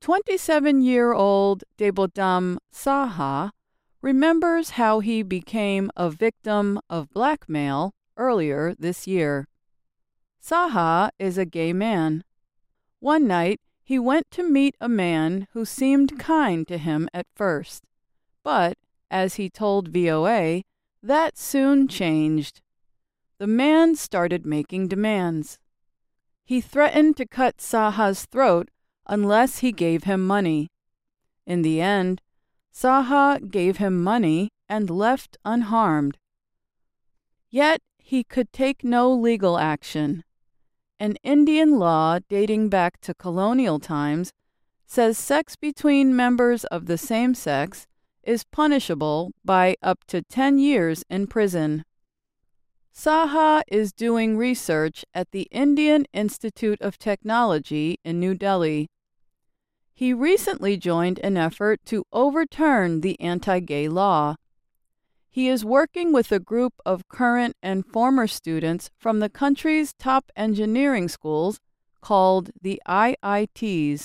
27-year-old Debodam Saha remembers how he became a victim of blackmail earlier this year. Saha is a gay man. One night, he went to meet a man who seemed kind to him at first, but, as he told VOA, that soon changed. The man started making demands. He threatened to cut Saha's throat unless he gave him money. In the end, Saha gave him money and left unharmed. Yet he could take no legal action. An Indian law dating back to colonial times says sex between members of the same sex is punishable by up to 10 years in prison. Saha is doing research at the Indian Institute of Technology in New Delhi. He recently joined an effort to overturn the anti-gay law. He is working with a group of current and former students from the country's top engineering schools called the IITs.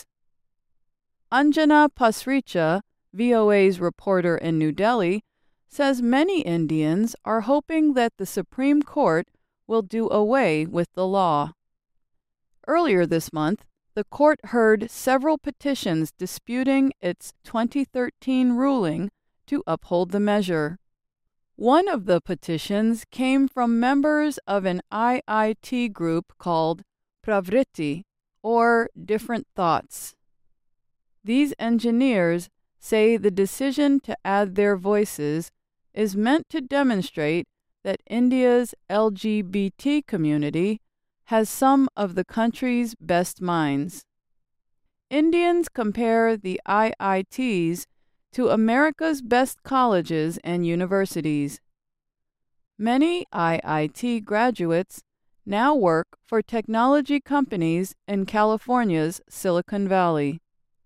Anjana Pasricha, VOA's reporter in New Delhi, says many Indians are hoping that the Supreme Court will do away with the law. Earlier this month, the court heard several petitions disputing its 2013 ruling to uphold the measure. One of the petitions came from members of an IIT group called Pravritti, or Different Thoughts. These engineers say the decision to add their voices is meant to demonstrate that India's LGBT community has some of the country's best minds. Indians compare the IITs to America's best colleges and universities. Many IIT graduates now work for technology companies in California's Silicon Valley.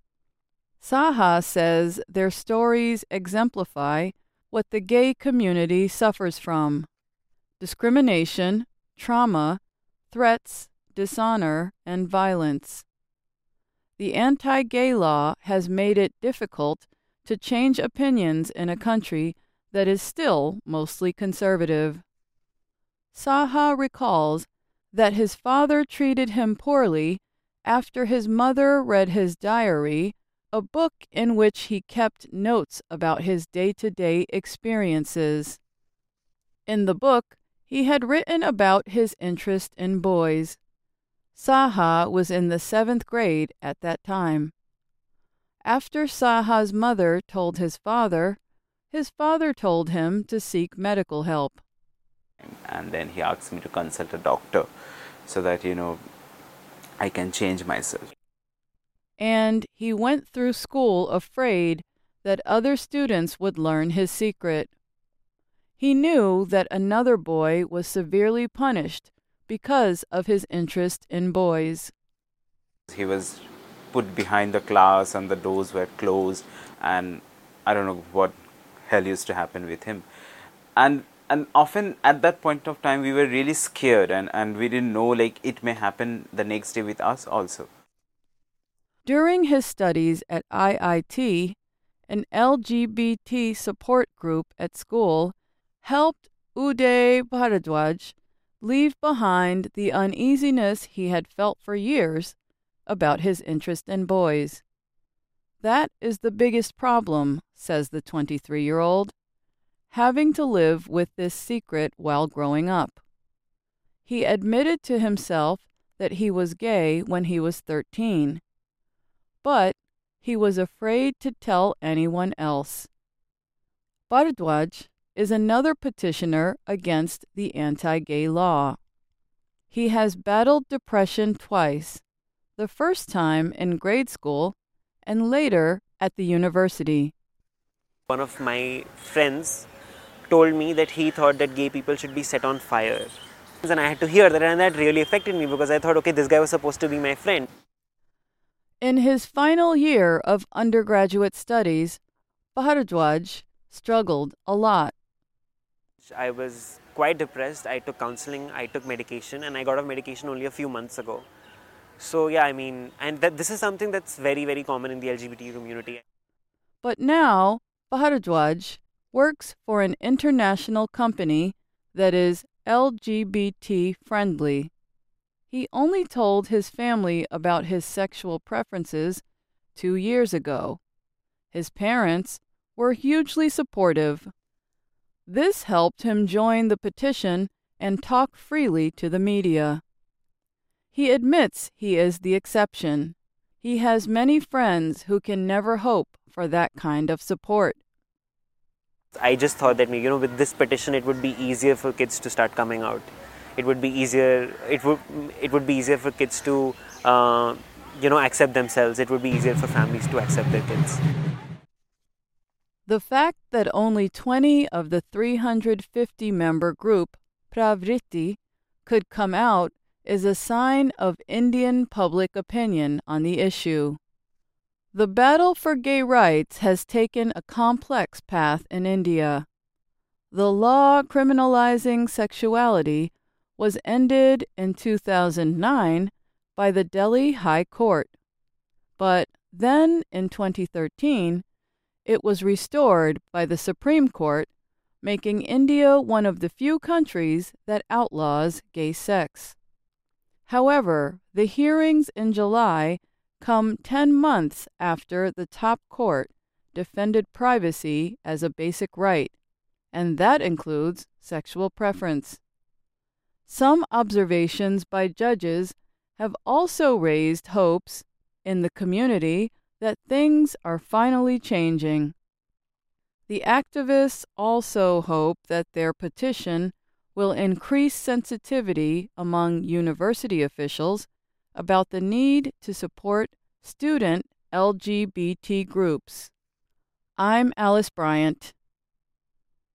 Saha says their stories exemplify what the gay community suffers from: discrimination, trauma, threats, dishonor, and violence. The anti-gay law has made it difficult to change opinions in a country that is still mostly conservative. Saha recalls that his father treated him poorly after his mother read his diary, a book in which he kept notes about his day-to-day experiences. In the book, he had written about his interest in boys. Saha was in the 7th grade at that time. After Saha's mother told his father told him to seek medical help. And then he asked me to consult a doctor so that, I can change myself. And he went through school afraid that other students would learn his secret. He knew that another boy was severely punished because of his interest in boys. He was put behind the class and the doors were closed, and I don't know what hell used to happen with him. And often at that point of time we were really scared, and we didn't know it may happen the next day with us also. During his studies at IIT, an LGBT support group at school helped Uday Bharadwaj leave behind the uneasiness he had felt for years about his interest in boys. That is the biggest problem, says the 23-year-old, having to live with this secret while growing up. He admitted to himself that he was gay when he was 13, but he was afraid to tell anyone else. Bharadwaj is another petitioner against the anti-gay law. He has battled depression twice, the first time in grade school and later at the university. One of my friends told me that he thought that gay people should be set on fire. And I had to hear that, and that really affected me because I thought, okay, this guy was supposed to be my friend. In his final year of undergraduate studies, Bharadwaj struggled a lot. I was quite depressed. I took counseling, I took medication, and I got off medication only a few months ago. So yeah, I mean, and that this is something that's very, very common in the LGBT community. But now, Bharadwaj works for an international company that is LGBT friendly. He only told his family about his sexual preferences 2 years ago. His parents were hugely supportive. This helped him join the petition and talk freely to the media. He admits he is the exception. He has many friends who can never hope for that kind of support. I just thought that with this petition, it would be easier for kids to start coming out. It would be easier. It would be easier for kids to accept themselves. It would be easier for families to accept their kids. The fact that only 20 of the 350-member group, Pravriti, could come out is a sign of Indian public opinion on the issue. The battle for gay rights has taken a complex path in India. The law criminalizing sexuality was ended in 2009 by the Delhi High Court. But then, in 2013, it was restored by the Supreme Court, making India one of the few countries that outlaws gay sex. However, the hearings in July come 10 months after the top court defended privacy as a basic right, and that includes sexual preference. Some observations by judges have also raised hopes in the community that things are finally changing. The activists also hope that their petition will increase sensitivity among university officials about the need to support student LGBT groups. I'm Alice Bryant.